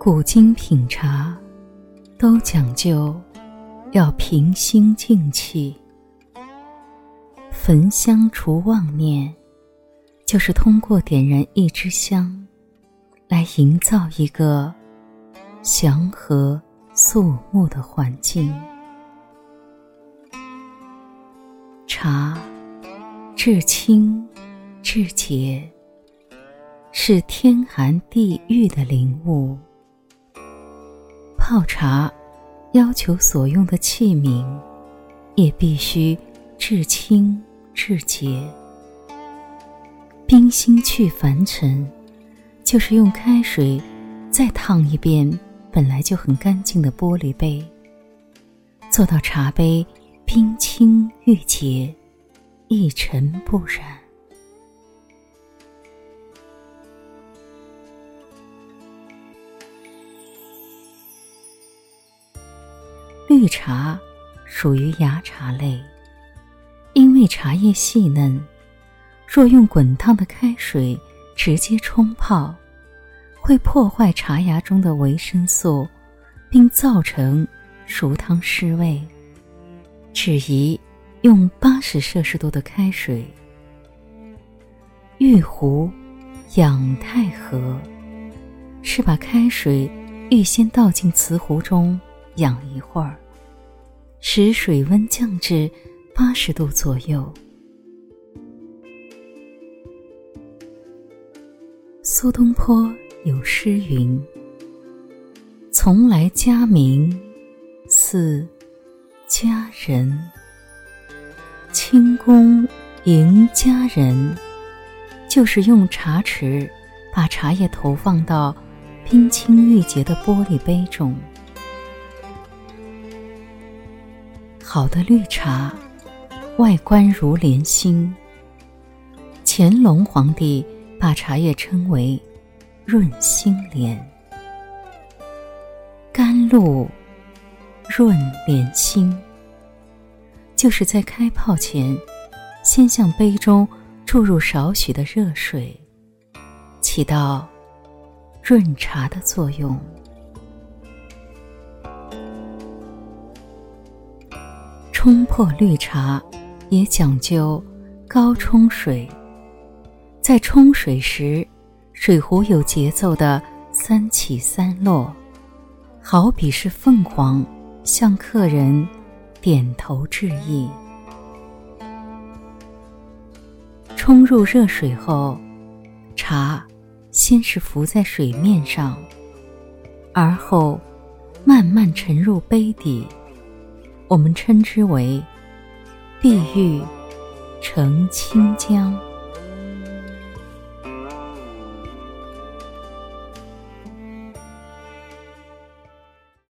古今品茶都讲究要平心静气，焚香除妄念，就是通过点燃一支香来营造一个祥和肃穆的环境。茶至清至洁，是天寒地狱的领悟。泡茶要求所用的器皿也必须至清至洁。冰心去凡尘，就是用开水再烫一遍本来就很干净的玻璃杯，做到茶杯冰清玉洁，一尘不染。绿茶属于芽茶类，因为茶叶细嫩，若用滚烫的开水直接冲泡，会破坏茶芽中的维生素，并造成熟汤失味。只宜用80摄氏度的开水。玉壶养太和，是把开水预先倒进瓷壶中养一会儿，使水温降至80度左右。苏东坡有诗云：从来佳名似佳人，清宫迎佳人，就是用茶匙把茶叶投放到冰清玉洁的玻璃杯中。好的绿茶外观如莲心，乾隆皇帝把茶叶称为润心莲。甘露润莲心，就是在开泡前先向杯中注入少许的热水，起到润茶的作用。冲破绿茶也讲究高冲水，在冲水时，水壶有节奏的3起3落，好比是凤凰向客人点头致意。冲入热水后，茶先是浮在水面上，而后慢慢沉入杯底，我们称之为碧玉成清浆。